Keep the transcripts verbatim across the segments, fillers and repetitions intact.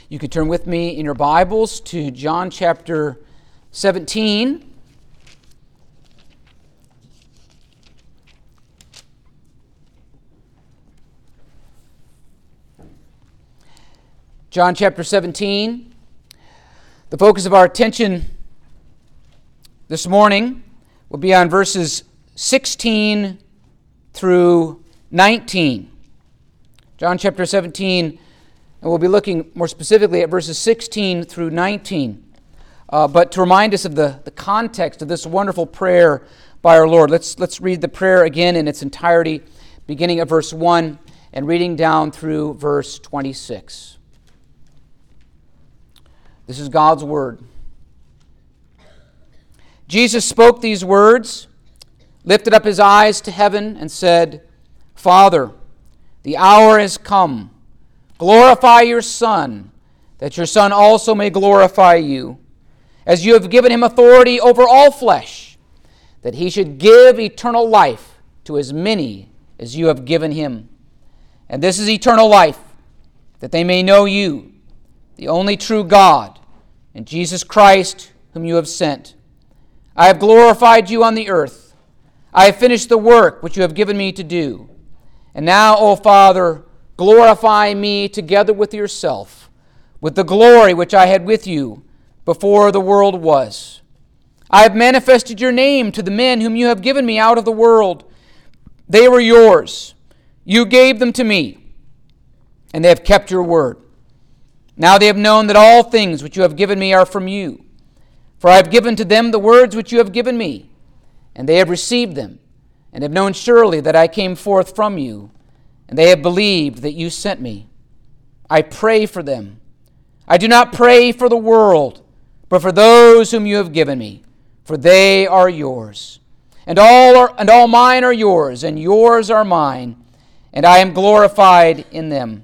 You could turn with me in your Bibles to John chapter seventeen. John chapter seventeen. The focus of our attention this morning will be on verses sixteen through nineteen. John chapter seventeen, and we'll be looking more specifically at verses sixteen through nineteen. Uh, but to remind us of the, the context of this wonderful prayer by our Lord, let's, let's read the prayer again in its entirety, beginning at verse one and reading down through verse twenty-six. This is God's word. Jesus spoke these words, lifted up his eyes to heaven, and said, Father, the hour has come. Glorify your Son, that your Son also may glorify you, as you have given him authority over all flesh, that he should give eternal life to as many as you have given him. And this is eternal life, that they may know you, the only true God, and Jesus Christ, whom you have sent. I have glorified you on the earth. I have finished the work which you have given me to do. And now, O Father, glorify me together with yourself, with the glory which I had with you before the world was. I have manifested your name to the men whom you have given me out of the world. They were yours. You gave them to me, and they have kept your word. Now they have known that all things which you have given me are from you. For I have given to them the words which you have given me, and they have received them, and have known surely that I came forth from you, and they have believed that you sent me. I pray for them. I do not pray for the world, but for those whom you have given me, for they are yours. And all are, and all mine are yours, and yours are mine, and I am glorified in them.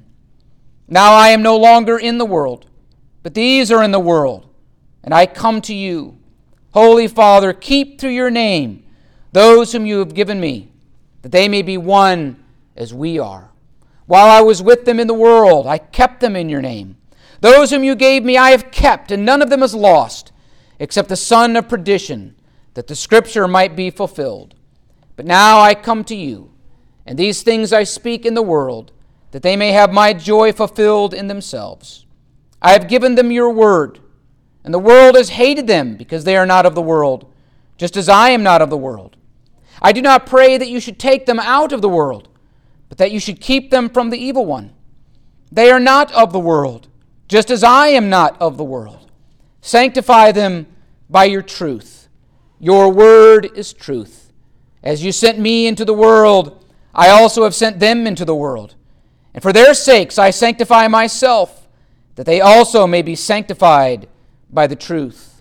Now I am no longer in the world, but these are in the world, and I come to you. Holy Father, keep through your name those whom you have given me, that they may be one as we are. While I was with them in the world, I kept them in your name. Those whom you gave me I have kept, and none of them is lost, except the son of perdition, that the scripture might be fulfilled. But now I come to you, and these things I speak in the world, that they may have my joy fulfilled in themselves. I have given them your word, and the world has hated them because they are not of the world, just as I am not of the world. I do not pray that you should take them out of the world, but that you should keep them from the evil one. They are not of the world, just as I am not of the world. Sanctify them by your truth. Your word is truth. As you sent me into the world, I also have sent them into the world. And for their sakes I sanctify myself, that they also may be sanctified by the truth.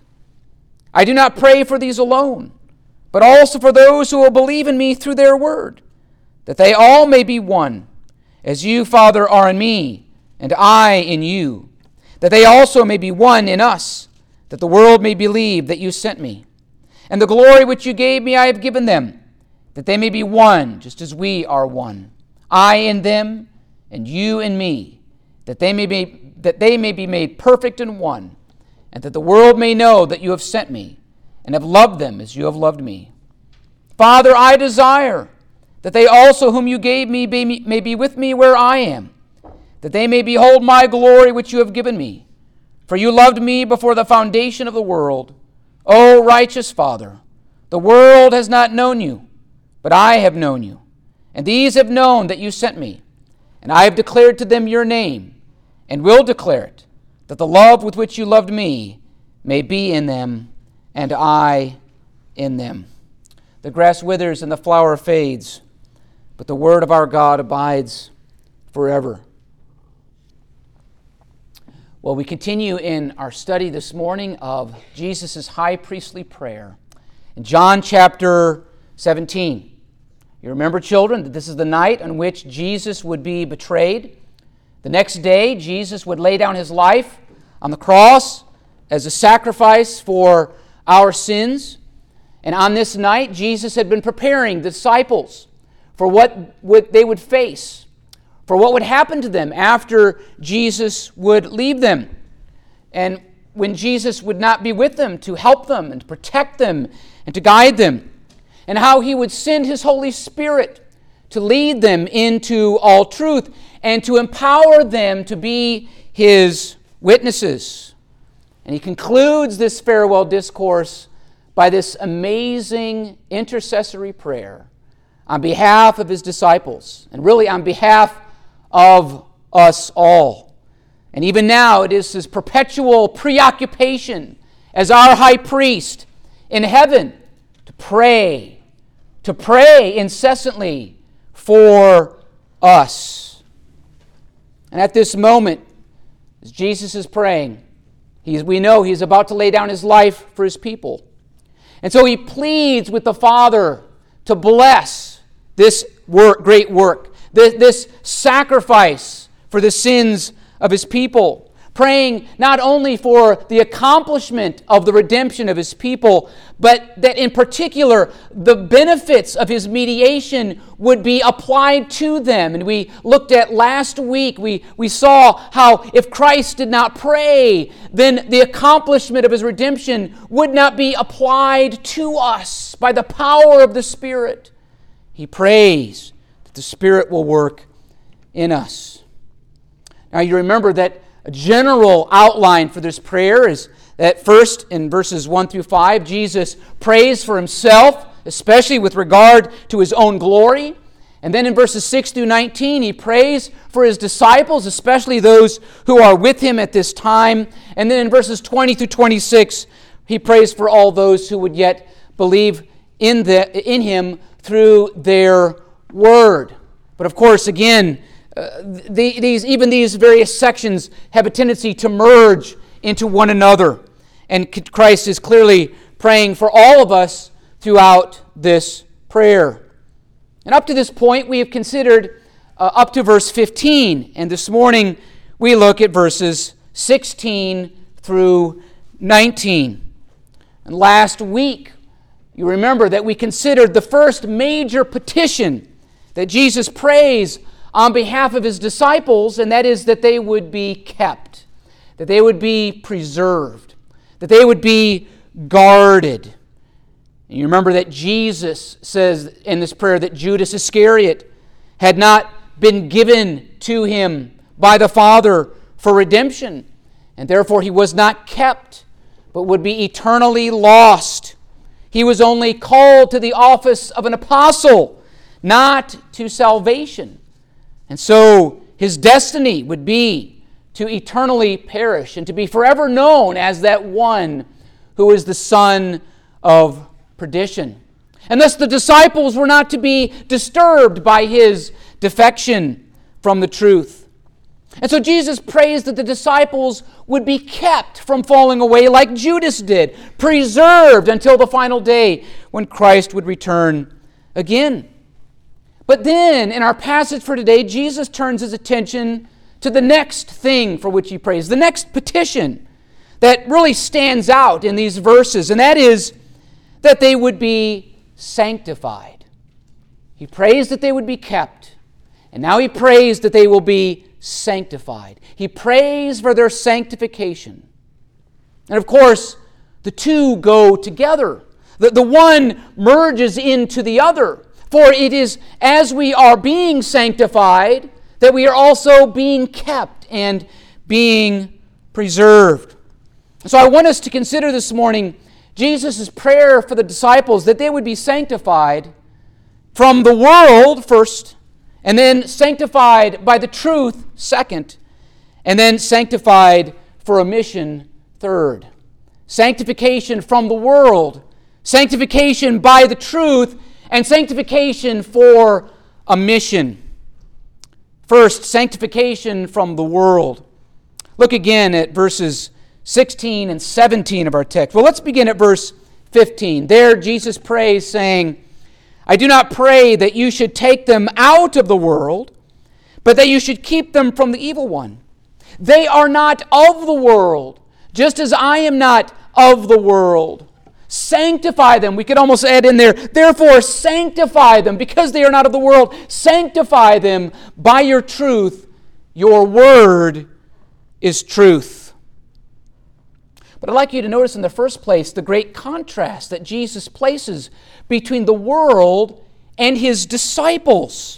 I do not pray for these alone, but also for those who will believe in me through their word, that they all may be one, as you, Father, are in me, and I in you, that they also may be one in us, that the world may believe that you sent me. And the glory which you gave me I have given them, that they may be one, just as we are one. I in them, and you in me, that they may be that they may be made perfect in one, and that the world may know that you have sent me, and have loved them as you have loved me. Father, I desire that they also whom you gave me may be with me where I am, that they may behold my glory which you have given me. For you loved me before the foundation of the world. O righteous Father, the world has not known you, but I have known you, and these have known that you sent me. And I have declared to them your name, and will declare it, that the love with which you loved me may be in them, and I in them. The grass withers and the flower fades, but the word of our God abides forever. Well, we continue in our study this morning of Jesus' high priestly prayer in John chapter seventeen. You remember, children, that this is the night on which Jesus would be betrayed. The next day, Jesus would lay down his life on the cross as a sacrifice for our sins. And on this night, Jesus had been preparing the disciples for what would, they would face, for what would happen to them after Jesus would leave them, and when Jesus would not be with them to help them and to protect them and to guide them, and how he would send his Holy Spirit to lead them into all truth and to empower them to be his witnesses. And he concludes this farewell discourse by this amazing intercessory prayer on behalf of his disciples, and really on behalf of us all. And even now, it is his perpetual preoccupation as our high priest in heaven to pray, to pray incessantly for us. And at this moment, as Jesus is praying, he's, we know he's about to lay down his life for his people. And so he pleads with the Father to bless this work, great work, this, this sacrifice for the sins of his people, praying not only for the accomplishment of the redemption of his people, but that in particular the benefits of his mediation would be applied to them. And we looked at last week, we, we saw how if Christ did not pray, then the accomplishment of his redemption would not be applied to us by the power of the Spirit. He prays that the Spirit will work in us. Now you remember that a general outline for this prayer is that first in verses one through five, Jesus prays for himself, especially with regard to his own glory. And then in verses six through nineteen, he prays for his disciples, especially those who are with him at this time. And then in verses twenty through twenty-six, he prays for all those who would yet believe in, the, in him through their word. But of course, again, Uh, the, these, even these various sections have a tendency to merge into one another. And Christ is clearly praying for all of us throughout this prayer. And up to this point, we have considered uh, up to verse fifteen. And this morning, we look at verses sixteen through nineteen. And last week, you remember that we considered the first major petition that Jesus prays on behalf of his disciples, and that is that they would be kept, that they would be preserved, that they would be guarded. And you remember that Jesus says in this prayer that Judas Iscariot had not been given to him by the Father for redemption, and therefore he was not kept, but would be eternally lost. He was only called to the office of an apostle, not to salvation. And so his destiny would be to eternally perish and to be forever known as that one who is the son of perdition. And thus the disciples were not to be disturbed by his defection from the truth. And so Jesus prays that the disciples would be kept from falling away like Judas did, preserved until the final day when Christ would return again. But then, in our passage for today, Jesus turns his attention to the next thing for which he prays, the next petition that really stands out in these verses, and that is that they would be sanctified. He prays that they would be kept, and now he prays that they will be sanctified. He prays for their sanctification. And of course, the two go together. The, the one merges into the other. For it is as we are being sanctified that we are also being kept and being preserved. So I want us to consider this morning Jesus' prayer for the disciples that they would be sanctified from the world first, and then sanctified by the truth second, and then sanctified for a mission third. Sanctification from the world, sanctification by the truth, and sanctification for a mission. First, sanctification from the world. Look again at verses sixteen and seventeen of our text. Well, let's begin at verse fifteen. There Jesus prays, saying, I do not pray that you should take them out of the world, but that you should keep them from the evil one. They are not of the world, just as I am not of the world. sanctify them. We could almost add in there, therefore sanctify them, because they are not of the world. Sanctify them by your truth. Your word is truth. But I'd like you to notice in the first place the great contrast that Jesus places between the world and his disciples.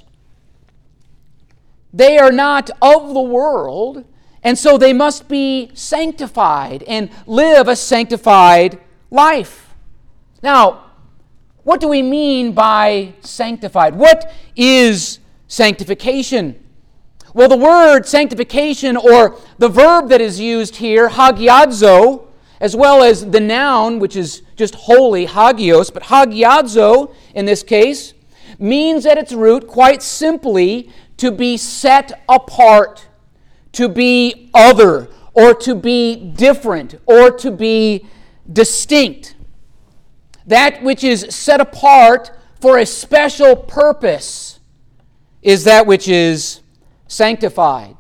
They are not of the world, and so they must be sanctified and live a sanctified life. Now, what do we mean by sanctified? What is sanctification? Well, the word sanctification, or the verb that is used here, hagiadzo, as well as the noun, which is just holy, hagios, but hagiadzo in this case, means at its root, quite simply, to be set apart, to be other, or to be different, or to be distinct. That which is set apart for a special purpose is that which is sanctified.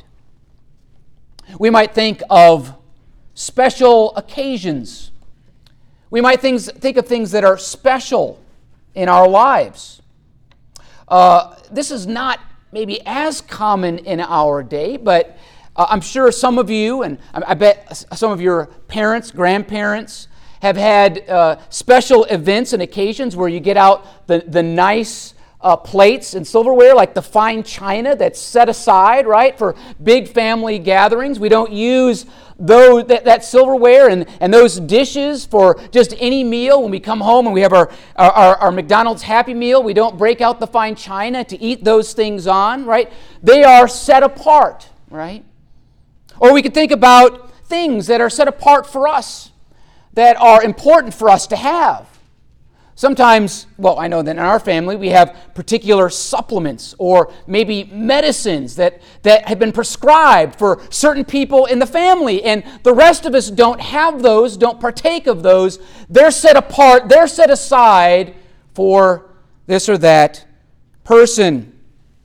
We might think of special occasions. We might things, think of things that are special in our lives. Uh, this is not maybe as common in our day, but uh, I'm sure some of you, and I, I bet some of your parents, grandparents, have had uh, special events and occasions where you get out the, the nice uh, plates and silverware, like the fine china that's set aside, right, for big family gatherings. We don't use those, that, that silverware and, and those dishes for just any meal. When we come home and we have our, our, our McDonald's Happy Meal, we don't break out the fine china to eat those things on, right? They are set apart, right? Or we could think about things that are set apart for us, that are important for us to have. Sometimes, well, I know that in our family we have particular supplements or maybe medicines that, that have been prescribed for certain people in the family, and the rest of us don't have those, don't partake of those. They're set apart, they're set aside for this or that person.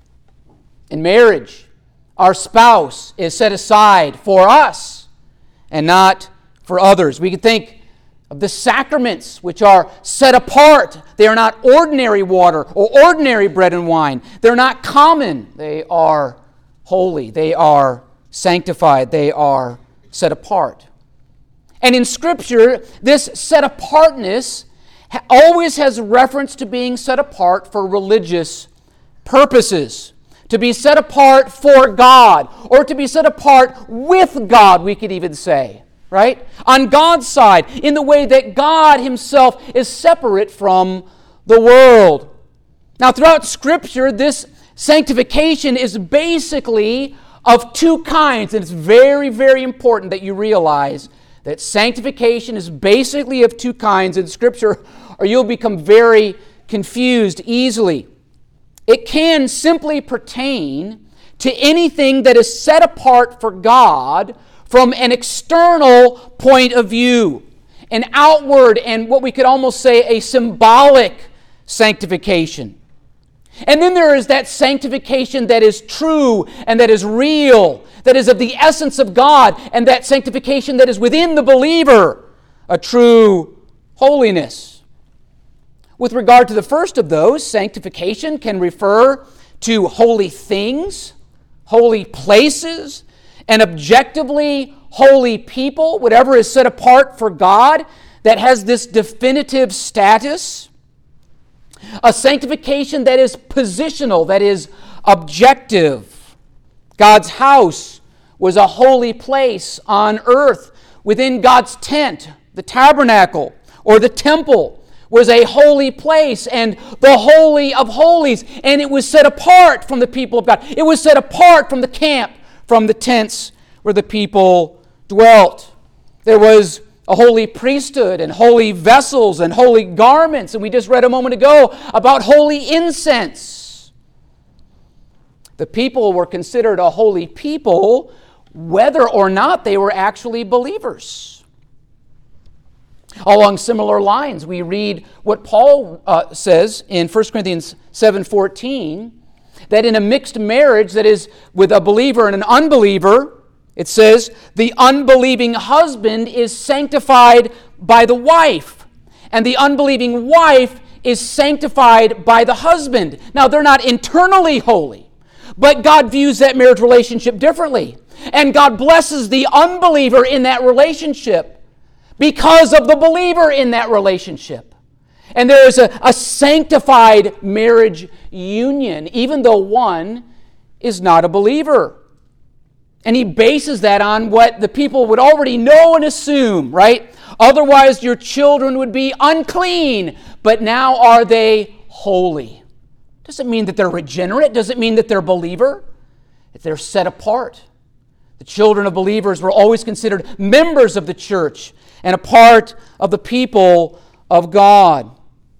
In marriage, our spouse is set aside for us and not for others. We could think of the sacraments, which are set apart. They are not ordinary water or ordinary bread and wine. They're not common. They are holy. They are sanctified. They are set apart. And in Scripture, this set apartness always has reference to being set apart for religious purposes. To be set apart for God, or to be set apart with God, we could even say. Right? On God's side, in the way that God himself is separate from the world. Now, throughout Scripture, this sanctification is basically of two kinds, and it's very, very important that you realize that sanctification is basically of two kinds in Scripture, or you'll become very confused easily. It can simply pertain to anything that is set apart for God from an external point of view, an outward and what we could almost say a symbolic sanctification. And then there is that sanctification that is true and that is real, that is of the essence of God, and that sanctification that is within the believer, a true holiness. With regard to the first of those, sanctification can refer to holy things, holy places, and objectively holy people, whatever is set apart for God, that has this definitive status. A sanctification that is positional, that is objective. God's house was a holy place on earth. Within God's tent, the tabernacle or the temple was a holy place and the holy of holies, and it was set apart from the people of God. It was set apart from the camp, from the tents where the people dwelt. There was a holy priesthood and holy vessels and holy garments, and we just read a moment ago about holy incense. The people were considered a holy people whether or not they were actually believers. Along similar lines, we read what Paul uh, says in First Corinthians seven fourteen, that in a mixed marriage that is with a believer and an unbeliever, it says, the unbelieving husband is sanctified by the wife, and the unbelieving wife is sanctified by the husband. Now, they're not internally holy, but God views that marriage relationship differently. And God blesses the unbeliever in that relationship because of the believer in that relationship. And there is a, a sanctified marriage union, even though one is not a believer. And he bases that on what the people would already know and assume, right? Otherwise, your children would be unclean, but now are they holy? Doesn't mean that they're regenerate. Doesn't mean that they're a believer. If they're set apart. The children of believers were always considered members of the church and a part of the people of God.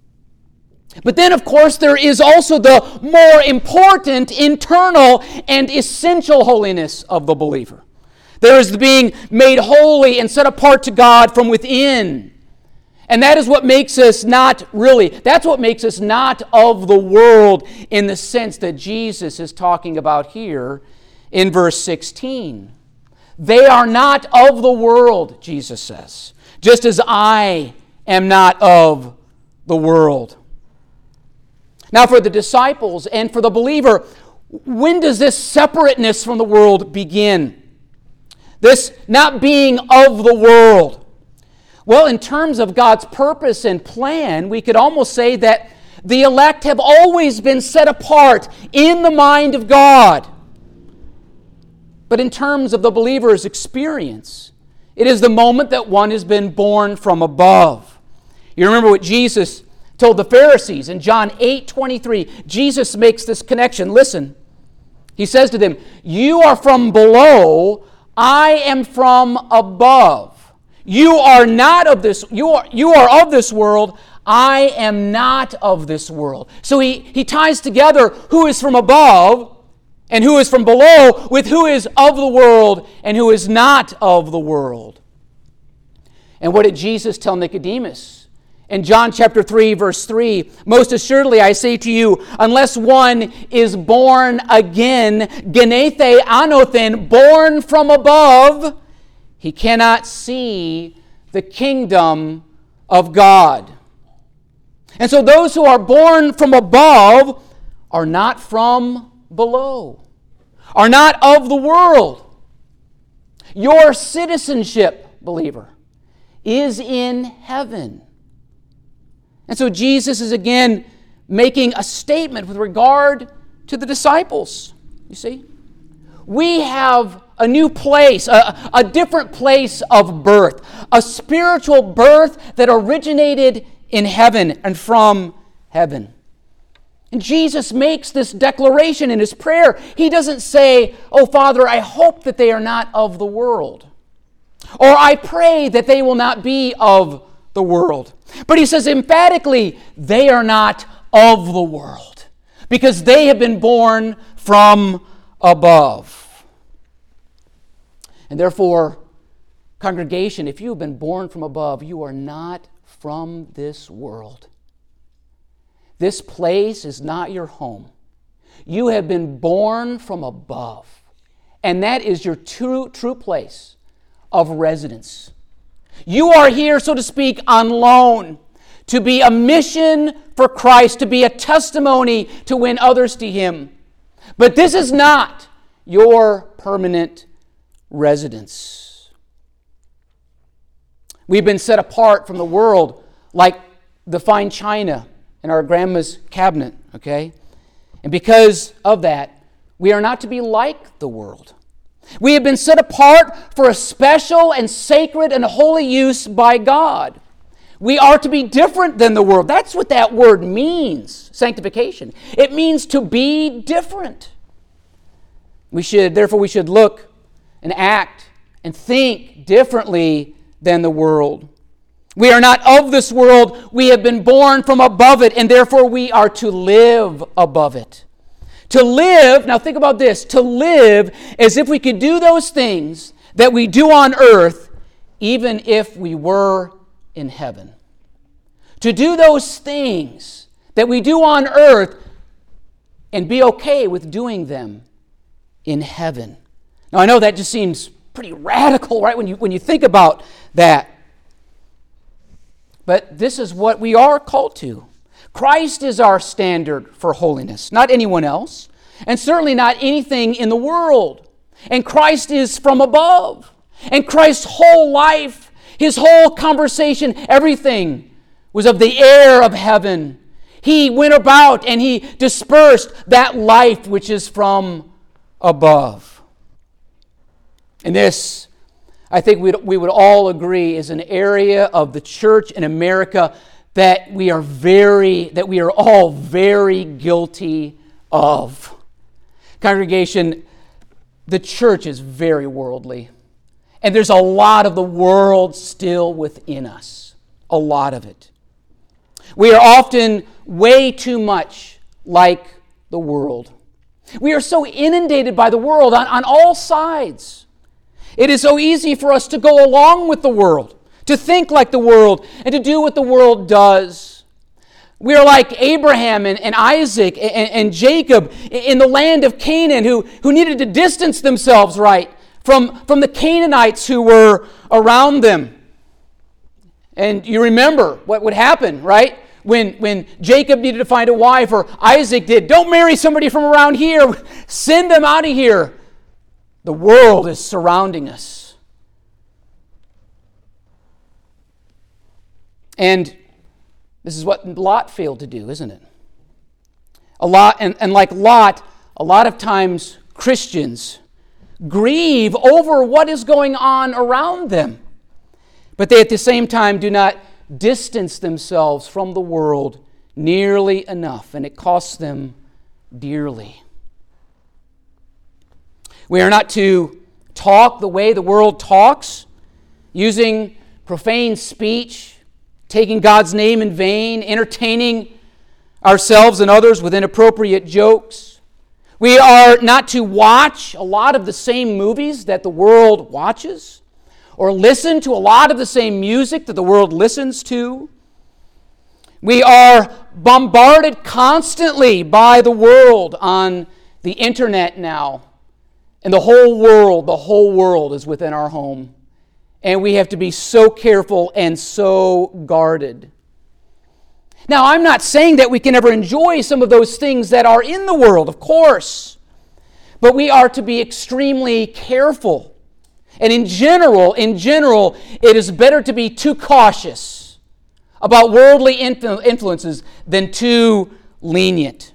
But then, of course, there is also the more important internal and essential holiness of the believer. There is the being made holy and set apart to God from within. And that is what makes us not really, that's what makes us not of the world in the sense that Jesus is talking about here in verse sixteen. They are not of the world, Jesus says, just as I am not of the world. Now, for the disciples and for the believer, when does this separateness from the world begin? This not being of the world. Well, in terms of God's purpose and plan, we could almost say that the elect have always been set apart in the mind of God. But in terms of the believer's experience, it is the moment that one has been born from above. You remember what Jesus told the Pharisees in John eight twenty-three. Jesus makes this connection. Listen. He says to them, "You are from below, I am from above. You are not of this, you are, you are of this world, I am not of this world." So he, he ties together who is from above and who is from below with who is of the world and who is not of the world. And what did Jesus tell Nicodemus? In John chapter three, verse three, "Most assuredly I say to you, unless one is born again, genethe anothen, born from above, he cannot see the kingdom of God." And so those who are born from above are not from below, are not of the world. Your citizenship, believer, is in heaven. And so Jesus is again making a statement with regard to the disciples. You see? We have a new place, a, a different place of birth, a spiritual birth that originated in heaven and from heaven. And Jesus makes this declaration in his prayer. He doesn't say, "Oh, Father, I hope that they are not of the world," or "I pray that they will not be of the world." But he says emphatically, they are not of the world because they have been born from above. And therefore, congregation, if you have been born from above, you are not from this world. This place is not your home. You have been born from above, and that is your true, true place of residence. You are here, so to speak, on loan to be a mission for Christ, to be a testimony to win others to Him. But this is not your permanent residence. We've been set apart from the world like the fine china in our grandma's cabinet, okay? And because of that, we are not to be like the world. We have been set apart for a special and sacred and holy use by God. We are to be different than the world. That's what that word means, sanctification. It means to be different. We should, therefore, we should look and act and think differently than the world. We are not of this world. We have been born from above it, and therefore we are to live above it. To live, now think about this, to live as if we could do those things that we do on earth, even if we were in heaven. To do those things that we do on earth and be okay with doing them in heaven. Now I know that just seems pretty radical, right, when you, when you think about that. but this is what we are called to. Christ is our standard for holiness, not anyone else, and certainly not anything in the world. And Christ is from above. And Christ's whole life, his whole conversation, everything was of the air of heaven. He went about and he dispersed that life which is from above. And this, I think we'd, we would all agree, is an area of the church in America that we are very, that we are all very guilty of. Congregation, the church is very worldly. And there's a lot of the world still within us. A lot of it. We are often way too much like the world. We are so inundated by the world on, on all sides. It is so easy for us to go along with the world, to think like the world, and to do what the world does. We are like Abraham and, and Isaac and, and Jacob in the land of Canaan who, who needed to distance themselves, right, from, from the Canaanites who were around them. And you remember what would happen, right? When, when Jacob needed to find a wife, or Isaac did, don't marry somebody from around here. Send them out of here. The world is surrounding us. And this is what Lot failed to do, isn't it? A lot, and, and like Lot, a lot of times Christians grieve over what is going on around them. But they at the same time do not distance themselves from the world nearly enough, and it costs them dearly. We are not to talk the way the world talks, using profane speech, taking God's name in vain, entertaining ourselves and others with inappropriate jokes. We are not to watch a lot of the same movies that the world watches, or listen to a lot of the same music that the world listens to. We are bombarded constantly by the world on the internet now. And the whole world, the whole world is within our home. And we have to be so careful and so guarded. Now, I'm not saying that we can ever enjoy some of those things that are in the world, of course. But we are to be extremely careful. And in general, in general, it is better to be too cautious about worldly influ- influences than too lenient.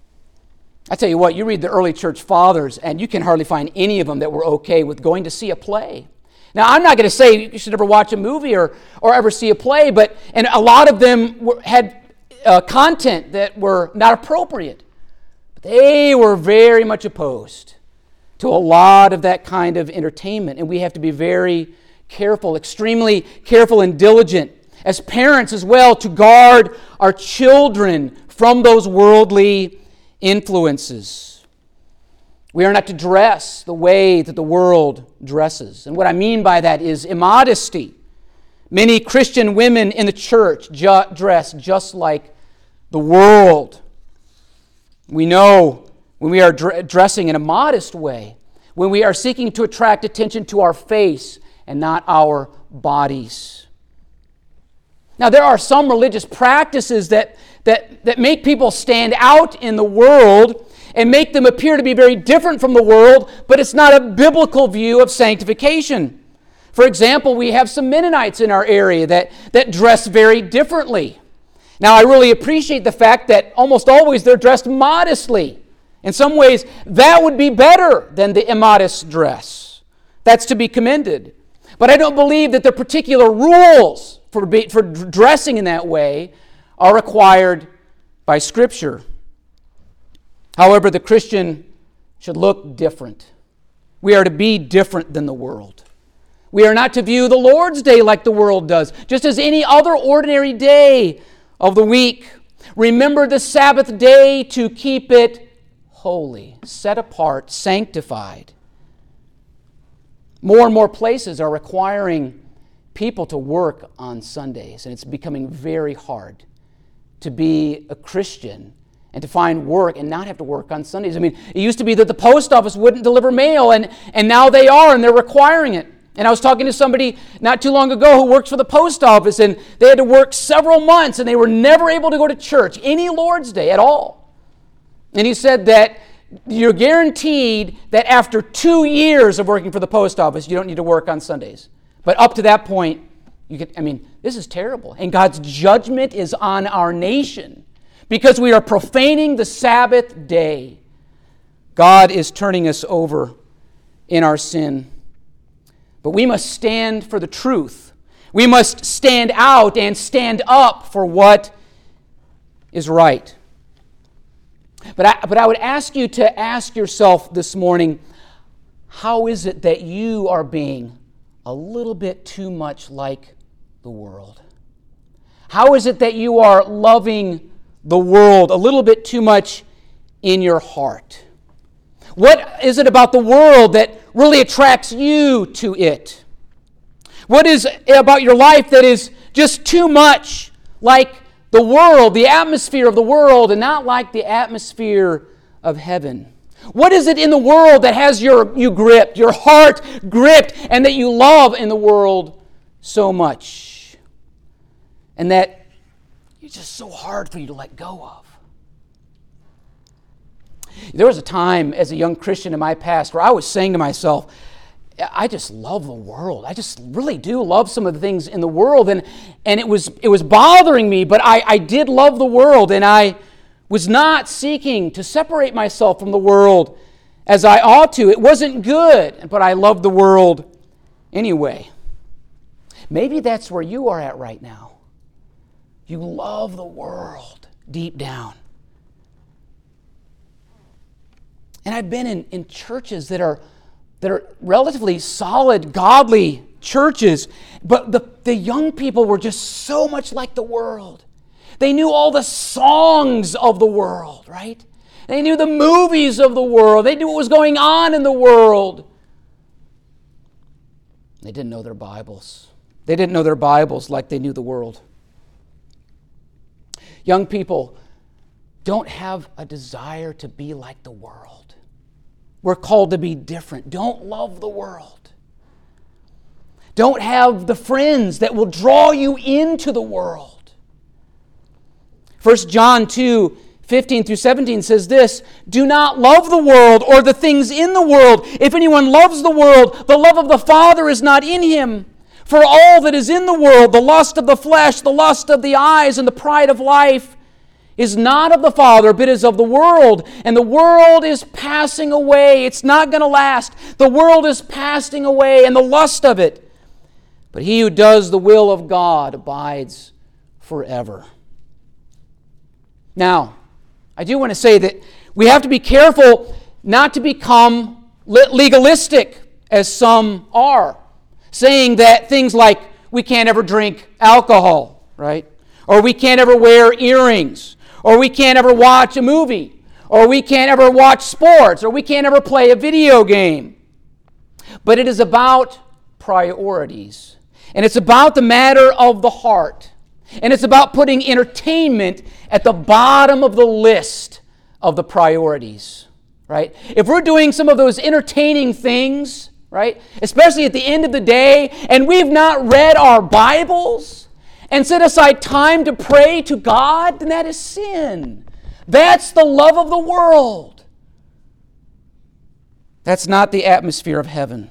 I tell you what, you read the early church fathers, and you can hardly find any of them that were okay with going to see a play. Now, I'm not going to say you should never watch a movie or, or ever see a play, but and a lot of them were, had uh, content that were not appropriate. But they were very much opposed to a lot of that kind of entertainment, and we have to be very careful, extremely careful and diligent as parents as well to guard our children from those worldly influences. We are not to dress the way that the world dresses. And what I mean by that is immodesty. Many Christian women in the church ju- dress just like the world. We know when we are dr- dressing in a modest way, when we are seeking to attract attention to our face and not our bodies. Now, there are some religious practices that, that, that make people stand out in the world and make them appear to be very different from the world, but it's not a biblical view of sanctification. For example, we have some Mennonites in our area that, that dress very differently. Now, I really appreciate the fact that almost always they're dressed modestly. In some ways, that would be better than the immodest dress. That's to be commended. But I don't believe that the particular rules for, be, for dressing in that way are required by Scripture. However, the Christian should look different. We are to be different than the world. We are not to view the Lord's Day like the world does, just as any other ordinary day of the week. Remember the Sabbath day to keep it holy, set apart, sanctified. More and more places are requiring people to work on Sundays, and it's becoming very hard to be a Christian and to find work and not have to work on Sundays. I mean, it used to be that the post office wouldn't deliver mail, and, and now they are, and they're requiring it. And I was talking to somebody not too long ago who works for the post office, and they had to work several months, and they were never able to go to church any Lord's Day at all. And he said that you're guaranteed that after two years of working for the post office, you don't need to work on Sundays. But up to that point, you could, I mean, this is terrible. And God's judgment is on our nation because we are profaning the Sabbath day. God is turning us over in our sin. But we must stand for the truth. We must stand out and stand up for what is right. But I, but I would ask you to ask yourself this morning, how is it that you are being a little bit too much like the world? How is it that you are loving the world a little bit too much in your heart? What is it about the world that really attracts you to it? What is it about your life that is just too much like the world, the atmosphere of the world, and not like the atmosphere of heaven? What is it in the world that has your you gripped, your heart gripped, and that you love in the world so much? And that it's just so hard for you to let go of. There was a time as a young Christian in my past where I was saying to myself, I just love the world. I just really do love some of the things in the world. And, and it was it was bothering me, but I, I did love the world, and I was not seeking to separate myself from the world as I ought to. It wasn't good, but I loved the world anyway. Maybe that's where you are at right now. You love the world deep down. And I've been in, in churches that are that are relatively solid, godly churches, but the, the young people were just so much like the world. They knew all the songs of the world, right? They knew the movies of the world. They knew what was going on in the world. They didn't know their Bibles. They didn't know their Bibles like they knew the world. Young people don't have a desire to be like the world. We're called to be different. Don't love the world. Don't have the friends that will draw you into the world. First John two, fifteen through seventeen says this, do not love the world or the things in the world. If anyone loves the world, the love of the Father is not in him. For all that is in the world, the lust of the flesh, the lust of the eyes, and the pride of life, is not of the Father, but is of the world. And the world is passing away. It's not going to last. The world is passing away, and the lust of it. But he who does the will of God abides forever. Now, I do want to say that we have to be careful not to become legalistic, as some are, saying that things like we can't ever drink alcohol, right? Or we can't ever wear earrings, or we can't ever watch a movie, or we can't ever watch sports, or we can't ever play a video game. But it is about priorities. And it's about the matter of the heart. And it's about putting entertainment at the bottom of the list of the priorities, right? If we're doing some of those entertaining things, right, especially at the end of the day, and we've not read our Bibles and set aside time to pray to God, then that is sin. That's the love of the world. That's not the atmosphere of heaven.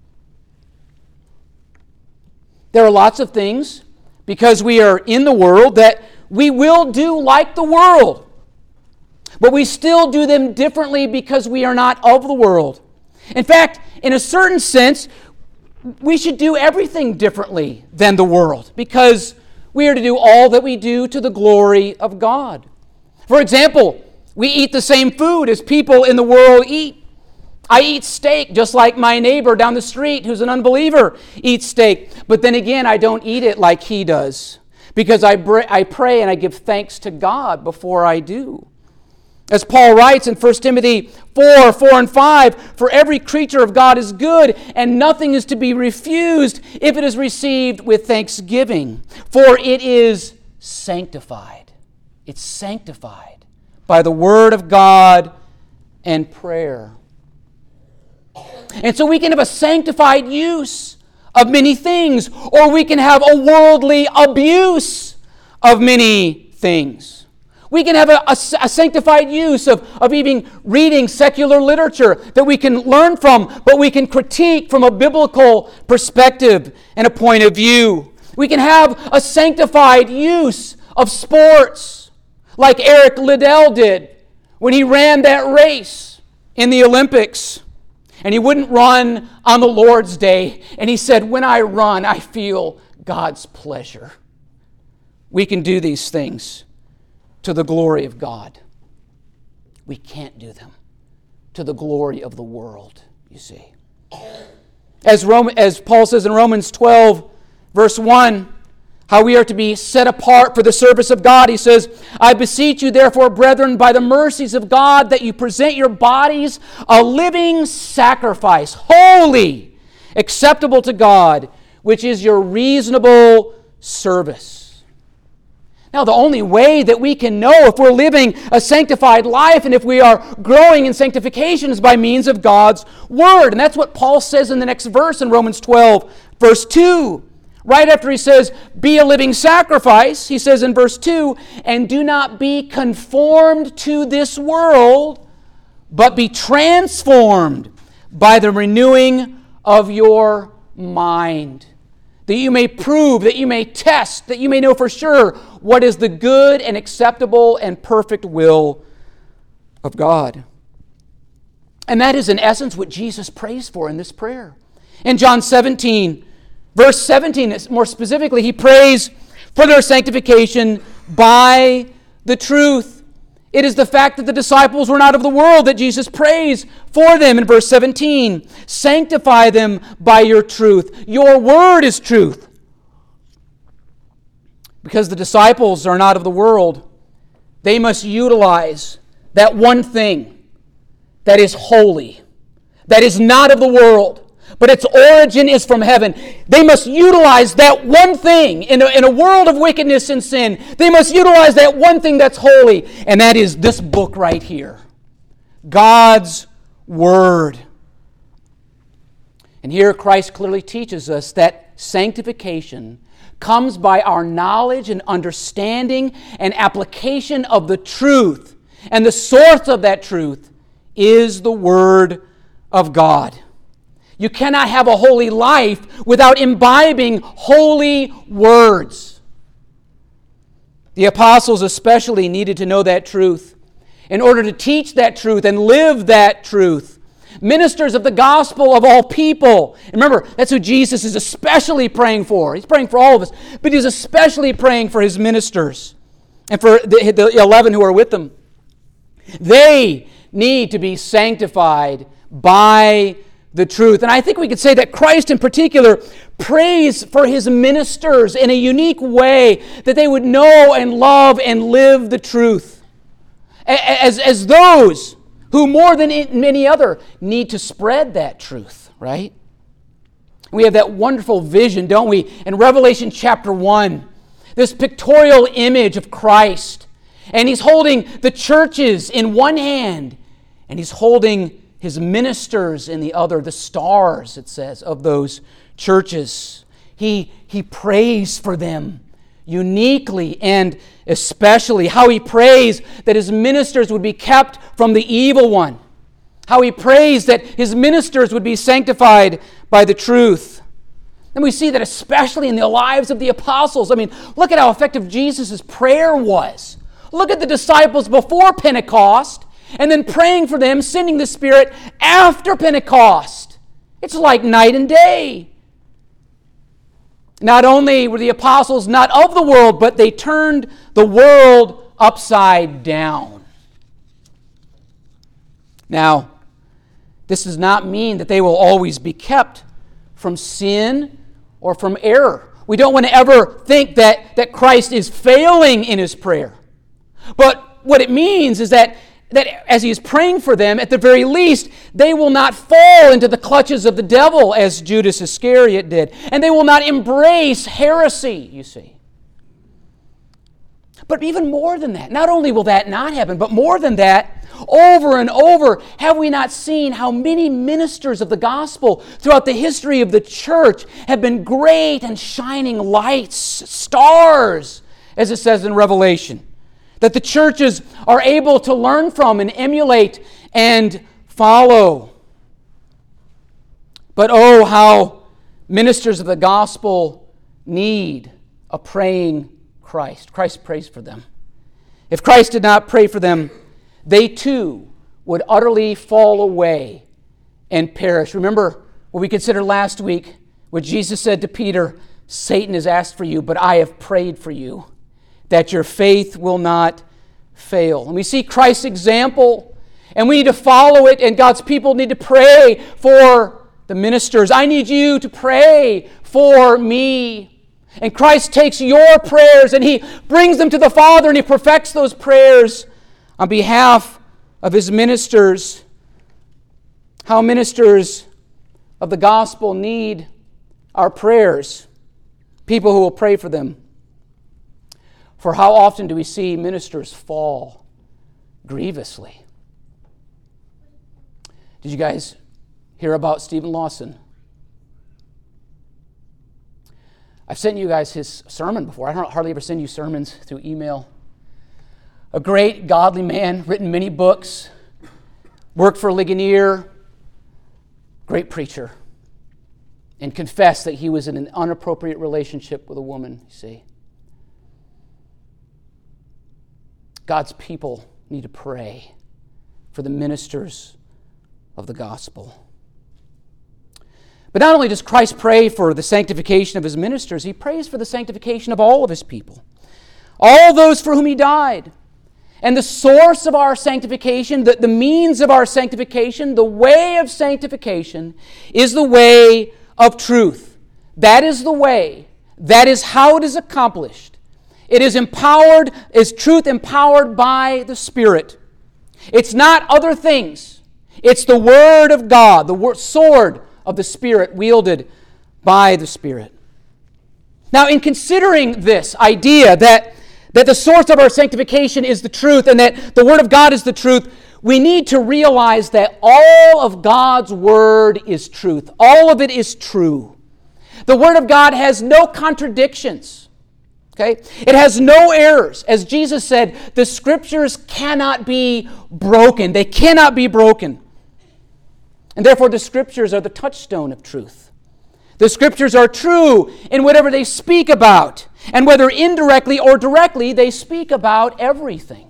There are lots of things, because we are in the world, that we will do like the world. But we still do them differently because we are not of the world. In fact, in a certain sense, we should do everything differently than the world, because we are to do all that we do to the glory of God. For example, we eat the same food as people in the world eat. I eat steak just like my neighbor down the street who's an unbeliever eats steak. But then again, I don't eat it like he does, because I, br- I pray and I give thanks to God before I do. As Paul writes in First Timothy four, four and five, for every creature of God is good, and nothing is to be refused if it is received with thanksgiving. For it is sanctified. It's sanctified by the word of God and prayer. And so we can have a sanctified use of many things, or we can have a worldly abuse of many things. We can have a, a, a sanctified use of, of even reading secular literature that we can learn from, but we can critique from a biblical perspective and a point of view. We can have a sanctified use of sports, like Eric Liddell did when he ran that race in the Olympics. And he wouldn't run on the Lord's Day. And he said, when I run, I feel God's pleasure. We can do these things to the glory of God. We can't do them to the glory of the world, you see. As, Rome, as Paul says in Romans twelve, verse one, how we are to be set apart for the service of God. He says, I beseech you therefore, brethren, by the mercies of God, that you present your bodies a living sacrifice, holy, acceptable to God, which is your reasonable service. Now, the only way that we can know if we're living a sanctified life and if we are growing in sanctification is by means of God's Word. And that's what Paul says in the next verse in Romans twelve, verse two. Right after he says, be a living sacrifice, he says in verse two, and do not be conformed to this world, but be transformed by the renewing of your mind, that you may prove, that you may test, that you may know for sure what is the good and acceptable and perfect will of God. And that is in essence what Jesus prays for in this prayer. In John seventeen, verse seventeen, more specifically, he prays for their sanctification by the truth. It is the fact that the disciples were not of the world that Jesus prays for them in verse seventeen. Sanctify them by your truth. Your word is truth. Because the disciples are not of the world, they must utilize that one thing that is holy, that is not of the world, but its origin is from heaven. They must utilize that one thing in a, in a world of wickedness and sin. They must utilize that one thing that's holy, and that is this book right here, God's Word. And here Christ clearly teaches us that sanctification comes by our knowledge and understanding and application of the truth. And the source of that truth is the Word of God. You cannot have a holy life without imbibing holy words. The apostles especially needed to know that truth in order to teach that truth and live that truth. Ministers of the gospel of all people. And remember, that's who Jesus is especially praying for. He's praying for all of us, but he's especially praying for his ministers and for the, the eleven who are with them. They need to be sanctified by the truth. And I think we could say that Christ in particular prays for his ministers in a unique way, that they would know and love and live the truth. As, as those who more than many other need to spread that truth, right? We have that wonderful vision, don't we, in Revelation chapter one, this pictorial image of Christ. And he's holding the churches in one hand, and he's holding his ministers in the other, the stars, it says, of those churches. He, he prays for them uniquely and especially. How he prays that his ministers would be kept from the evil one. How he prays that his ministers would be sanctified by the truth. And we see that especially in the lives of the apostles. I mean, look at how effective Jesus' prayer was. Look at the disciples before Pentecost, and then praying for them, sending the Spirit after Pentecost. It's like night and day. Not only were the apostles not of the world, but they turned the world upside down. Now, this does not mean that they will always be kept from sin or from error. We don't want to ever think that, that Christ is failing in his prayer. But what it means is that that as he is praying for them, at the very least, they will not fall into the clutches of the devil as Judas Iscariot did. And they will not embrace heresy, you see. But even more than that, not only will that not happen, but more than that, over and over, have we not seen how many ministers of the gospel throughout the history of the church have been great and shining lights, stars, as it says in Revelation, that the churches are able to learn from and emulate and follow. But oh, how ministers of the gospel need a praying Christ. Christ prays for them. If Christ did not pray for them, they too would utterly fall away and perish. Remember what we considered last week, what Jesus said to Peter, Satan has asked for you, but I have prayed for you, that your faith will not fail. And we see Christ's example, and we need to follow it, and God's people need to pray for the ministers. I need you to pray for me. And Christ takes your prayers and He brings them to the Father, and He perfects those prayers on behalf of His ministers. How ministers of the gospel need our prayers, people who will pray for them. For how often do we see ministers fall grievously? Did you guys hear about Stephen Lawson? I've sent you guys his sermon before. I don't hardly ever send you sermons through email. A great, godly man, written many books, worked for Ligonier, great preacher, and confessed that he was in an inappropriate relationship with a woman, you see. God's people need to pray for the ministers of the gospel. But not only does Christ pray for the sanctification of His ministers, He prays for the sanctification of all of His people. All those for whom He died. And the source of our sanctification, the, the means of our sanctification, the way of sanctification is the way of truth. That is the way. That is how it is accomplished. It is empowered, is truth empowered by the Spirit. It's not other things. It's the Word of God, the word, sword of the Spirit wielded by the Spirit. Now, in considering this idea that, that the source of our sanctification is the truth and that the Word of God is the truth, we need to realize that all of God's Word is truth. All of it is true. The Word of God has no contradictions. Okay? It has no errors. As Jesus said, the Scriptures cannot be broken. They cannot be broken. And therefore the Scriptures are the touchstone of truth. The Scriptures are true in whatever they speak about. And whether indirectly or directly, they speak about everything.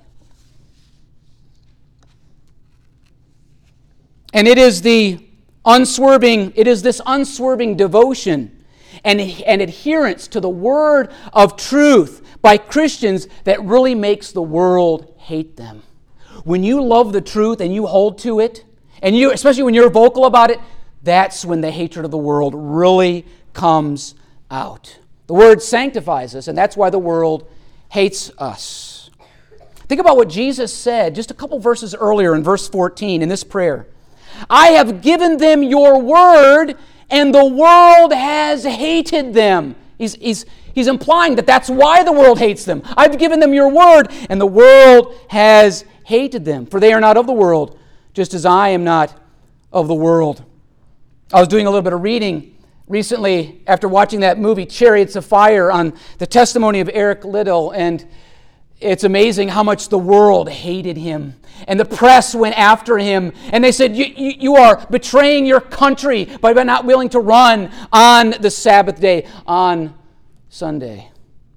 And it is the unswerving, it is this unswerving devotion and, and adherence to the word of truth by Christians that really makes the world hate them. When you love the truth and you hold to it, and you, especially when you're vocal about it, that's when the hatred of the world really comes out. The Word sanctifies us, and that's why the world hates us. Think about what Jesus said just a couple verses earlier in verse fourteen in this prayer. I have given them your word, and the world has hated them. He's, he's, he's implying that that's why the world hates them. I've given them your word, and the world has hated them. For they are not of the world, just as I am not of the world. I was doing a little bit of reading recently after watching that movie, Chariots of Fire, on the testimony of Eric Liddell, and it's amazing how much the world hated him. And the press went after him, and they said, you, you, you are betraying your country by not willing to run on the Sabbath day, on Sunday.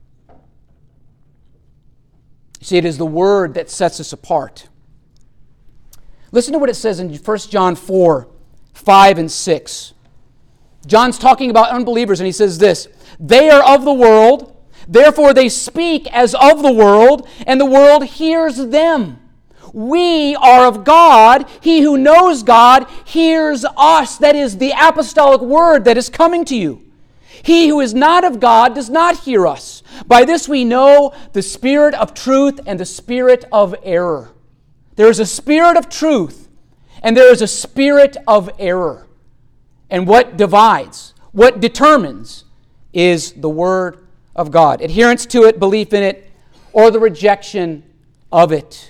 See, it is the Word that sets us apart. Listen to what it says in First John four, five and six. John's talking about unbelievers, and he says this, they are of the world, therefore they speak as of the world, and the world hears them. We are of God. He who knows God hears us. That is the apostolic word that is coming to you. He who is not of God does not hear us. By this we know the spirit of truth and the spirit of error. There is a spirit of truth and there is a spirit of error. And what divides, what determines, is the Word of God. Adherence to it, belief in it, or the rejection of it.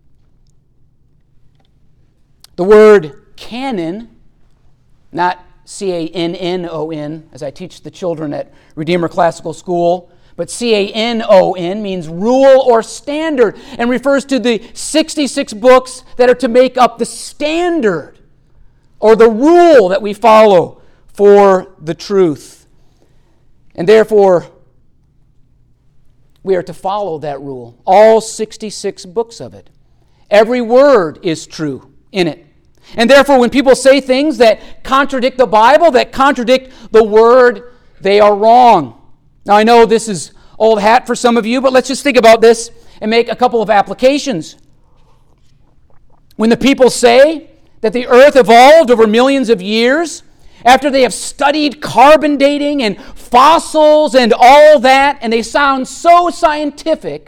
The word canon, not C A N N O N, as I teach the children at Redeemer Classical School, but C A N O N means rule or standard and refers to the sixty-six books that are to make up the standard or the rule that we follow for the truth. And therefore, we are to follow that rule, all sixty-six books of it. Every word is true in it. And therefore, when people say things that contradict the Bible, that contradict the Word, they are wrong. Now, I know this is old hat for some of you, but let's just think about this and make a couple of applications. When the people say that the earth evolved over millions of years, after they have studied carbon dating and fossils and all that, and they sound so scientific,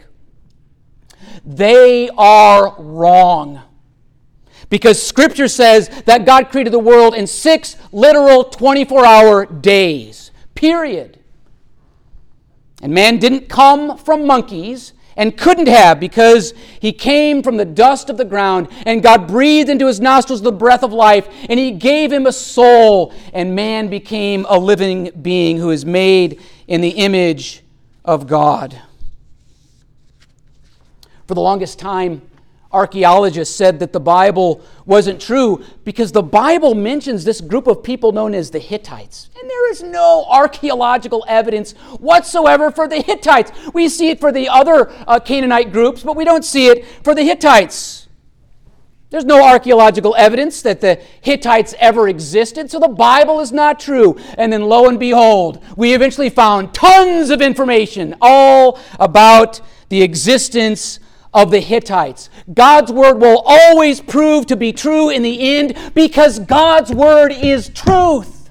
they are wrong. Because Scripture says that God created the world in six literal twenty-four hour days. Period. And man didn't come from monkeys and couldn't have, because he came from the dust of the ground, and God breathed into his nostrils the breath of life, and he gave him a soul, and man became a living being who is made in the image of God. For the longest time, archaeologists said that the Bible wasn't true because the Bible mentions this group of people known as the Hittites. And there is no archaeological evidence whatsoever for the Hittites. We see it for the other uh, Canaanite groups, but we don't see it for the Hittites. There's no archaeological evidence that the Hittites ever existed, so the Bible is not true. And then lo and behold, we eventually found tons of information all about the existence of the Hittites. God's word will always prove to be true in the end because God's word is truth.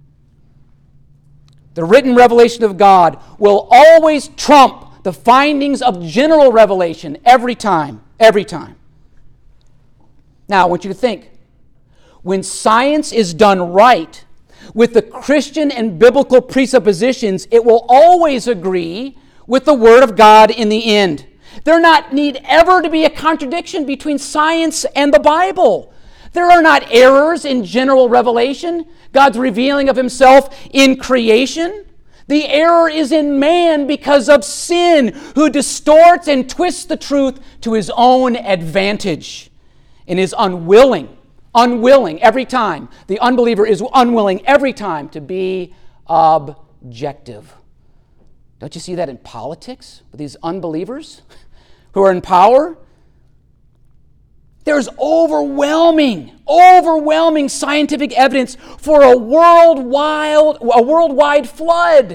The written revelation of God will always trump the findings of general revelation every time, every time. Now, I want you to think. When science is done right with the Christian and biblical presuppositions, it will always agree with the word of God in the end. There not need ever to be a contradiction between science and the Bible. There are not errors in general revelation, God's revealing of himself in creation. The error is in man because of sin, who distorts and twists the truth to his own advantage and is unwilling, unwilling every time. The unbeliever is unwilling every time to be objective. Don't you see that in politics with these unbelievers who are in power? There's overwhelming, overwhelming scientific evidence for a worldwide, a worldwide flood.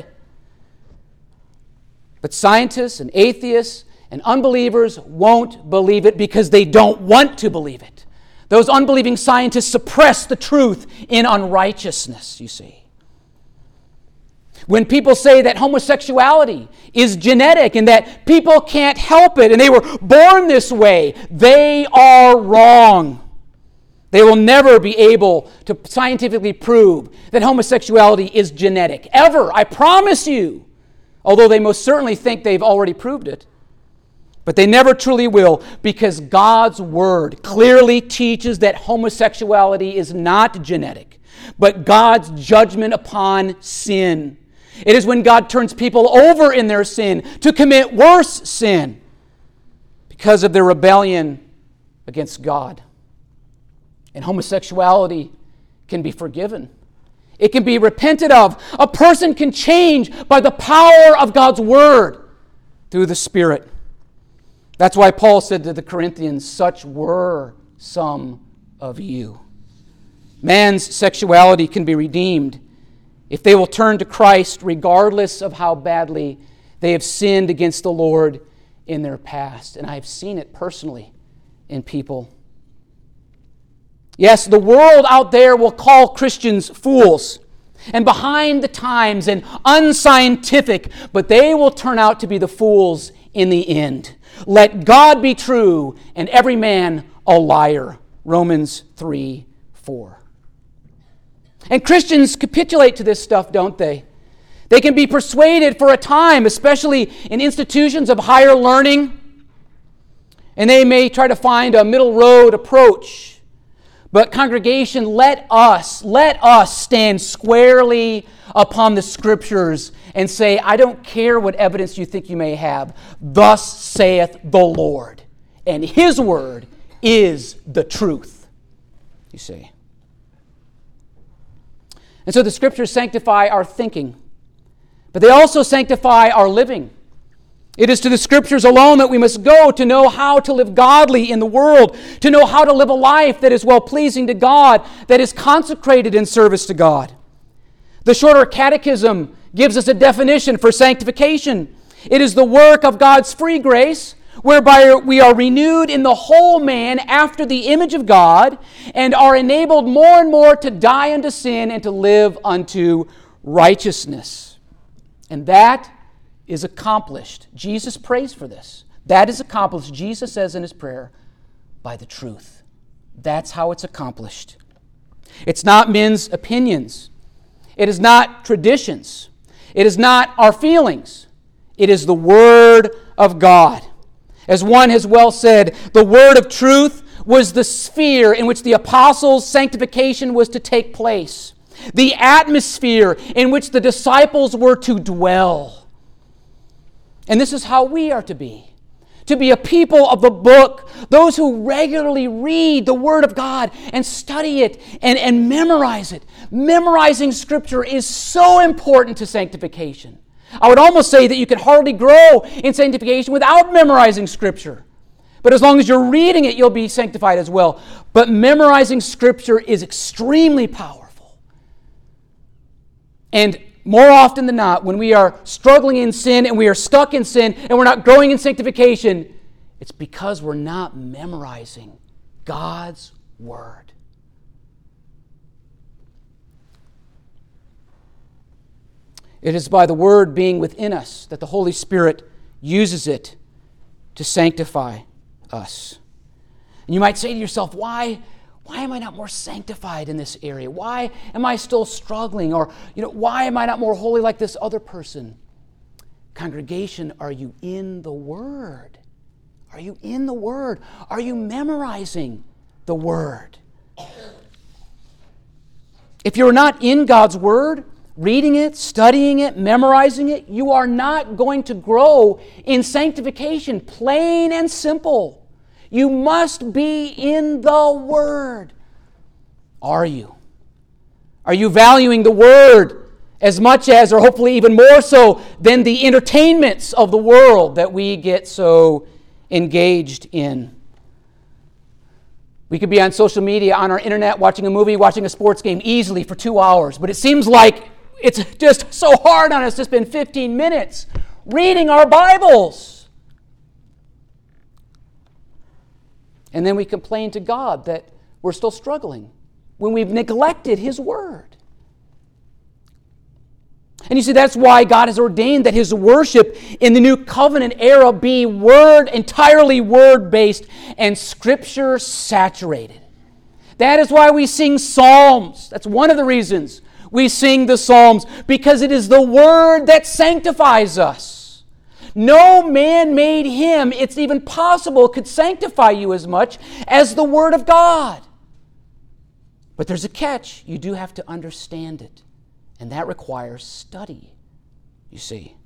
But scientists and atheists and unbelievers won't believe it because they don't want to believe it. Those unbelieving scientists suppress the truth in unrighteousness, you see. When people say that homosexuality is genetic and that people can't help it and they were born this way, they are wrong. They will never be able to scientifically prove that homosexuality is genetic. Ever, I promise you. Although they most certainly think they've already proved it. But they never truly will, because God's word clearly teaches that homosexuality is not genetic, but God's judgment upon sin. It is when God turns people over in their sin to commit worse sin because of their rebellion against God. And homosexuality can be forgiven. It can be repented of. A person can change by the power of God's word through the Spirit. That's why Paul said to the Corinthians, "Such were some of you." Man's sexuality can be redeemed if they will turn to Christ regardless of how badly they have sinned against the Lord in their past. And I have seen it personally in people. Yes, the world out there will call Christians fools and behind the times and unscientific, but they will turn out to be the fools in the end. Let God be true and every man a liar. Romans three four. And Christians capitulate to this stuff, don't they? They can be persuaded for a time, especially in institutions of higher learning, and they may try to find a middle road approach. But congregation, let us, let us stand squarely upon the Scriptures and say, I don't care what evidence you think you may have. Thus saith the Lord. And His word is the truth, you see. And so the Scriptures sanctify our thinking, but they also sanctify our living. It is to the Scriptures alone that we must go to know how to live godly in the world, to know how to live a life that is well-pleasing to God, that is consecrated in service to God. The Shorter Catechism gives us a definition for sanctification. It is the work of God's free grace, whereby we are renewed in the whole man after the image of God, and are enabled more and more to die unto sin and to live unto righteousness. And that is accomplished. Jesus prays for this. That is accomplished, Jesus says in His prayer, by the truth. That's how it's accomplished. It's not men's opinions. It is not traditions. It is not our feelings. It is the Word of God. As one has well said, the Word of truth was the sphere in which the apostles' sanctification was to take place, the atmosphere in which the disciples were to dwell. And this is how we are to be. To be a people of the book, those who regularly read the Word of God and study it and, and memorize it. Memorizing Scripture is so important to sanctification. I would almost say that you can hardly grow in sanctification without memorizing Scripture. But as long as you're reading it, you'll be sanctified as well. But memorizing Scripture is extremely powerful. And more often than not, when we are struggling in sin and we are stuck in sin and we're not growing in sanctification, it's because we're not memorizing God's Word. It is by the Word being within us that the Holy Spirit uses it to sanctify us. And you might say to yourself, why Why am I not more sanctified in this area? Why am I still struggling? Or, you know, why am I not more holy like this other person? Congregation, are you in the Word? Are you in the Word? Are you memorizing the Word? If you're not in God's Word, reading it, studying it, memorizing it, you are not going to grow in sanctification, plain and simple. You must be in the Word. Are you? Are you valuing the Word as much as, or hopefully even more so, than the entertainments of the world that we get so engaged in? We could be on social media, on our internet, watching a movie, watching a sports game easily for two hours, but it seems like it's just so hard on us to spend fifteen minutes reading our Bibles. And then we complain to God that we're still struggling when we've neglected His Word. And you see, that's why God has ordained that His worship in the New Covenant era be Word, entirely Word-based and Scripture-saturated. That is why we sing Psalms. That's one of the reasons we sing the Psalms, because it is the Word that sanctifies us. No man-made hymn, it's even possible, could sanctify you as much as the Word of God. But there's a catch. You do have to understand it. And that requires study, you see.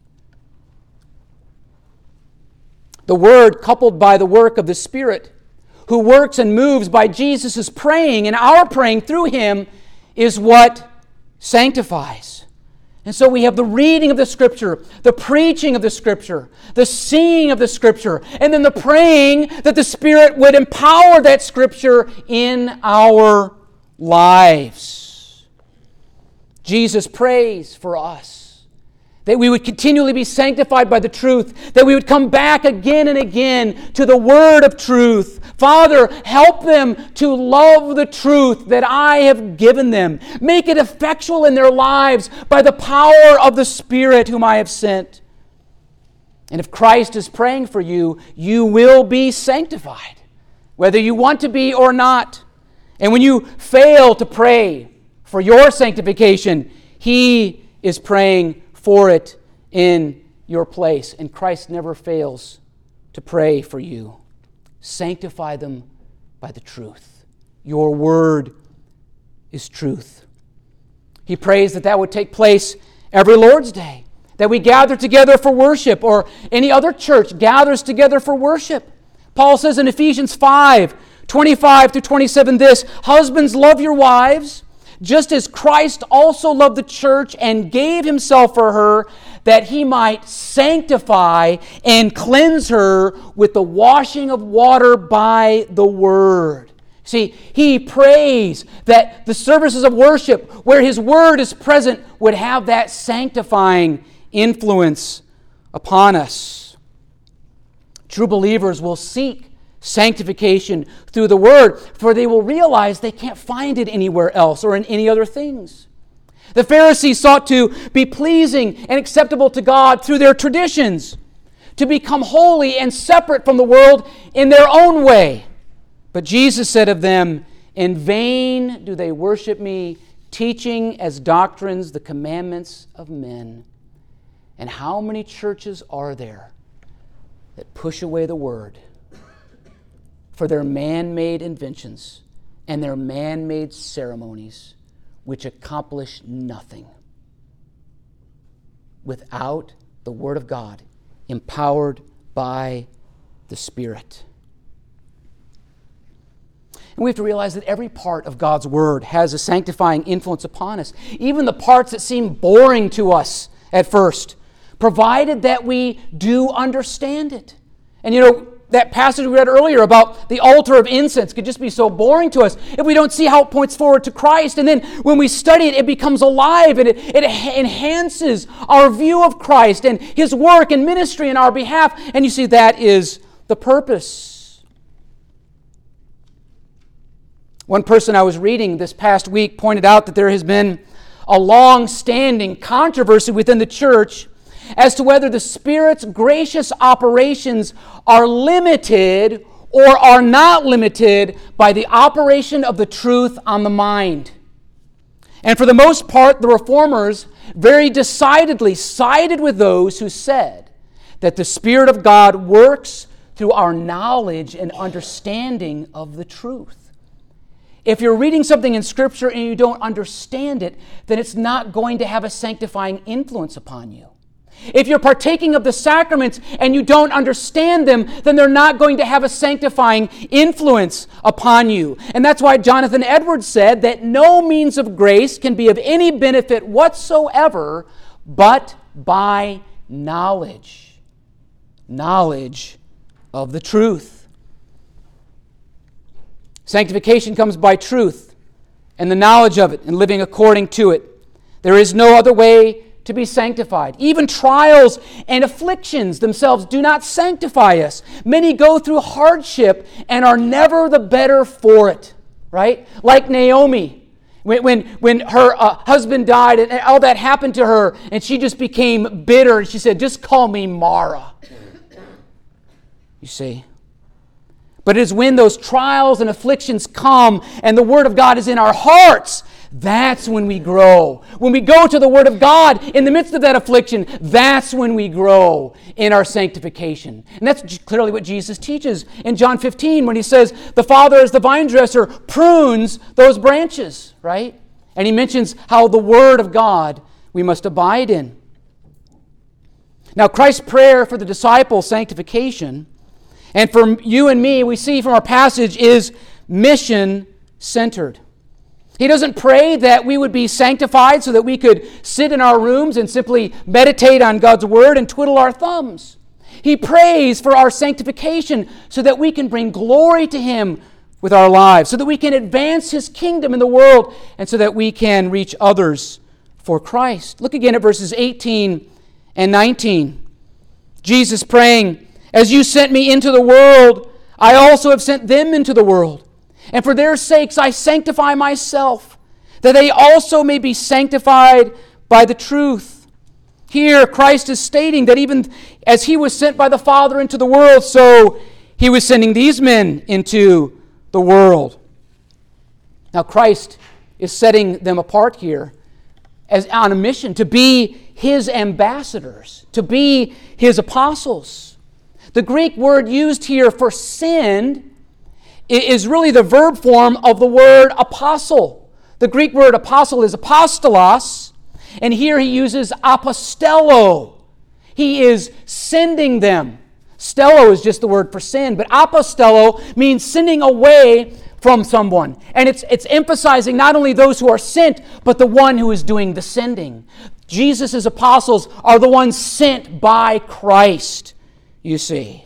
The Word, coupled by the work of the Spirit, who works and moves by Jesus' praying and our praying through Him, is what sanctifies. And so we have the reading of the Scripture, the preaching of the Scripture, the singing of the Scripture, and then the praying that the Spirit would empower that Scripture in our lives. Jesus prays for us that we would continually be sanctified by the truth, that we would come back again and again to the Word of truth. Father, help them to love the truth that I have given them. Make it effectual in their lives by the power of the Spirit whom I have sent. And if Christ is praying for you, you will be sanctified, whether you want to be or not. And when you fail to pray for your sanctification, He is praying for it in your place. And Christ never fails to pray for you. Sanctify them by the truth. Your word is truth. He prays that that would take place every Lord's Day, that we gather together for worship, or any other church gathers together for worship. Paul says in Ephesians five, twenty-five through twenty-seven this, "Husbands, love your wives, just as Christ also loved the church and gave himself for her, that he might sanctify and cleanse her with the washing of water by the word." See, he prays that the services of worship, where his word is present, would have that sanctifying influence upon us. True believers will seek sanctification through the word, for they will realize they can't find it anywhere else or in any other things. The Pharisees sought to be pleasing and acceptable to God through their traditions, to become holy and separate from the world in their own way. But Jesus said of them, "In vain do they worship me, teaching as doctrines the commandments of men." And how many churches are there that push away the word for their man-made inventions and their man-made ceremonies, which accomplish nothing without the Word of God, empowered by the Spirit. And we have to realize that every part of God's Word has a sanctifying influence upon us, even the parts that seem boring to us at first, provided that we do understand it. And you know, that passage we read earlier about the altar of incense could just be so boring to us if we don't see how it points forward to Christ. And then when we study it, it becomes alive and it, it enhances our view of Christ and his work and ministry in our behalf. And you see, that is the purpose. One person I was reading this past week pointed out that there has been a long-standing controversy within the church as to whether the Spirit's gracious operations are limited or are not limited by the operation of the truth on the mind. And for the most part, the Reformers very decidedly sided with those who said that the Spirit of God works through our knowledge and understanding of the truth. If you're reading something in Scripture and you don't understand it, then it's not going to have a sanctifying influence upon you. If you're partaking of the sacraments and you don't understand them, then they're not going to have a sanctifying influence upon you. And that's why Jonathan Edwards said that no means of grace can be of any benefit whatsoever but by knowledge. Knowledge of the truth. Sanctification comes by truth and the knowledge of it and living according to it. There is no other way to be sanctified. Even trials and afflictions themselves do not sanctify us. Many go through hardship and are never the better for it, right? Like Naomi, when, when, when her uh, husband died and all that happened to her, and she just became bitter, and she said, "Just call me Mara." You see? But it is when those trials and afflictions come and the Word of God is in our hearts, that's when we grow. When we go to the Word of God in the midst of that affliction, that's when we grow in our sanctification. And that's clearly what Jesus teaches in John fifteen when he says, the Father as the vine dresser prunes those branches, right? And he mentions how the Word of God we must abide in. Now, Christ's prayer for the disciples' sanctification, and for you and me, we see from our passage, is mission-centered. He doesn't pray that we would be sanctified so that we could sit in our rooms and simply meditate on God's Word and twiddle our thumbs. He prays for our sanctification so that we can bring glory to Him with our lives, so that we can advance His kingdom in the world, and so that we can reach others for Christ. Look again at verses eighteen and nineteen. Jesus praying, "As you sent me into the world, I also have sent them into the world. And for their sakes I sanctify myself, that they also may be sanctified by the truth." Here Christ is stating that even as He was sent by the Father into the world, so He was sending these men into the world. Now Christ is setting them apart here as on a mission to be His ambassadors, to be His apostles. The Greek word used here for send is really the verb form of the word apostle. The Greek word apostle is apostolos, and here he uses apostello. He is sending them. Stello is just the word for send, but apostello means sending away from someone. And it's, it's emphasizing not only those who are sent, but the one who is doing the sending. Jesus' apostles are the ones sent by Christ, you see.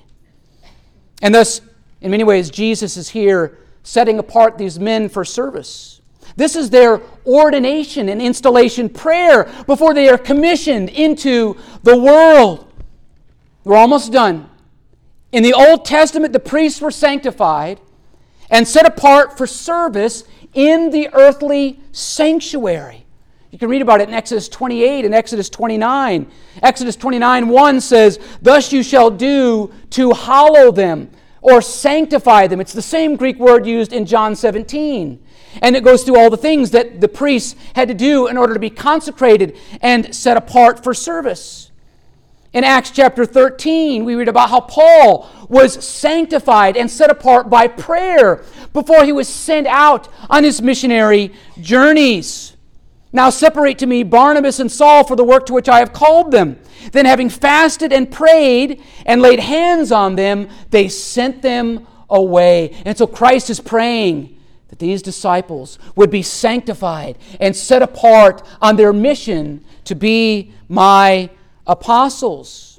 And thus, in many ways, Jesus is here setting apart these men for service. This is their ordination and installation prayer before they are commissioned into the world. We're almost done. In the Old Testament, the priests were sanctified and set apart for service in the earthly sanctuary. You can read about it in Exodus twenty-eight and Exodus twenty-nine. Exodus twenty-nine one says, "Thus you shall do to hallow them," or sanctify them. It's the same Greek word used in John seventeen. And it goes through all the things that the priests had to do in order to be consecrated and set apart for service. In Acts chapter thirteen, we read about how Paul was sanctified and set apart by prayer before he was sent out on his missionary journeys. "Now separate to me Barnabas and Saul for the work to which I have called them." Then having fasted and prayed and laid hands on them, they sent them away. And so Christ is praying that these disciples would be sanctified and set apart on their mission to be my apostles.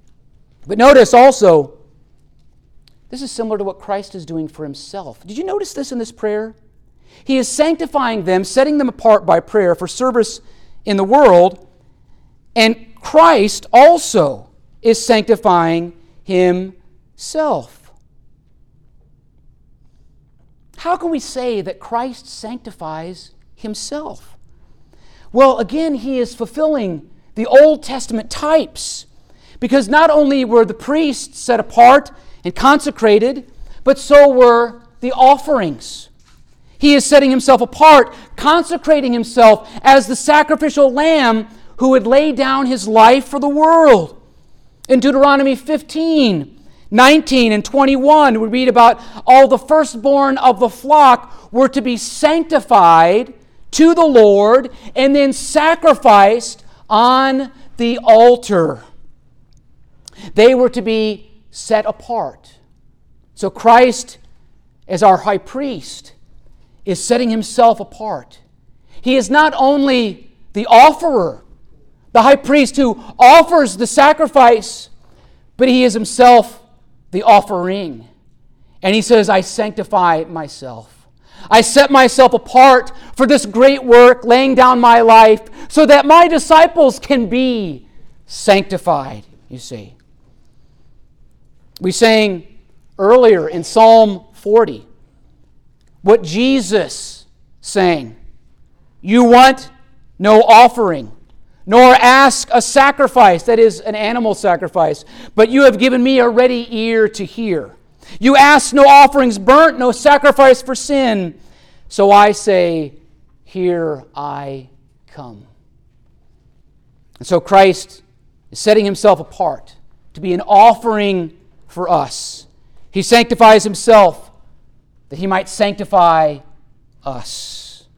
But notice also, this is similar to what Christ is doing for Himself. Did you notice this in this prayer? He is sanctifying them, setting them apart by prayer for service in the world, and Christ also is sanctifying Himself. How can we say that Christ sanctifies Himself? Well, again, He is fulfilling the Old Testament types, because not only were the priests set apart and consecrated, but so were the offerings. He is setting Himself apart, consecrating Himself as the sacrificial lamb who would lay down His life for the world. In Deuteronomy fifteen, nineteen, and twenty-one, we read about all the firstborn of the flock were to be sanctified to the Lord and then sacrificed on the altar. They were to be set apart. So Christ, as our high priest, is setting Himself apart. He is not only the offerer, the high priest who offers the sacrifice, but He is Himself the offering. And He says, "I sanctify myself. I set myself apart for this great work, laying down my life, so that my disciples can be sanctified," you see. We sang earlier in Psalm forty what Jesus sang. "You want no offering, nor ask a sacrifice," that is, an animal sacrifice, "but you have given me a ready ear to hear. You ask no offerings burnt, no sacrifice for sin. So I say, here I come." And so Christ is setting Himself apart to be an offering for us. He sanctifies Himself that He might sanctify us.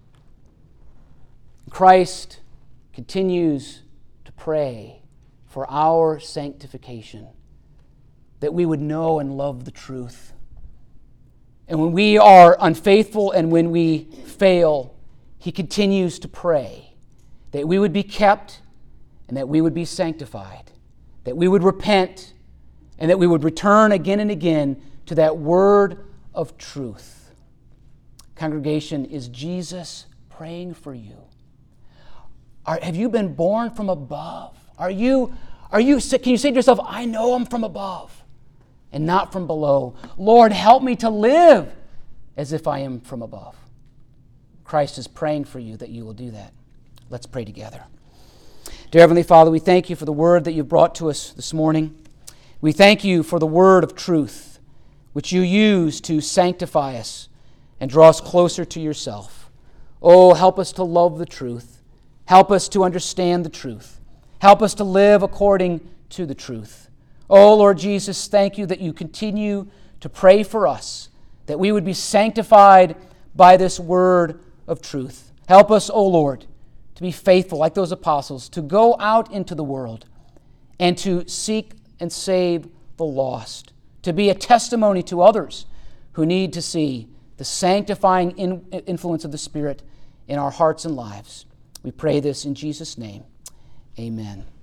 Christ continues to pray for our sanctification, that we would know and love the truth. And when we are unfaithful and when we fail, He continues to pray that we would be kept and that we would be sanctified, that we would repent and that we would return again and again to that word of truth. Congregation, is Jesus praying for you? Are, have you been born from above? Are you, are you, can you say to yourself, I know I'm from above and not from below. Lord, help me to live as if I am from above. Christ is praying for you that you will do that. Let's pray together. Dear Heavenly Father, we thank You for the word that You've brought to us this morning. We thank You for the word of truth, which You use to sanctify us and draw us closer to Yourself. Oh, help us to love the truth. Help us to understand the truth. Help us to live according to the truth. Oh, Lord Jesus, thank you that you continue to pray for us, that we would be sanctified by this word of truth. Help us, O Lord, to be faithful like those apostles, to go out into the world and to seek and save the lost, to be a testimony to others who need to see the sanctifying in, influence of the Spirit in our hearts and lives. We pray this in Jesus' name. Amen.